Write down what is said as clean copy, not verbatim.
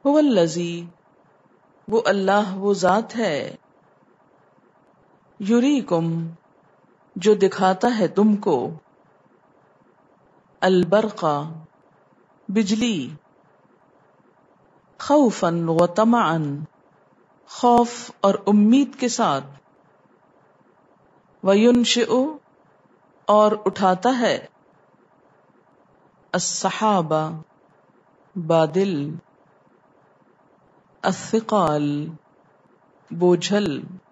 हुवल्लज़ी, वो अल्लाह वो जात है, युरीकुम, जो दिखाता है तुमको, अलबरका, बिजली, खौफन व तमअन, खौफ और उम्मीद के साथ, वयुनशिउ, और उठाता है, अस्सहाबा, बादिल, अस्सिकाल, बोझल।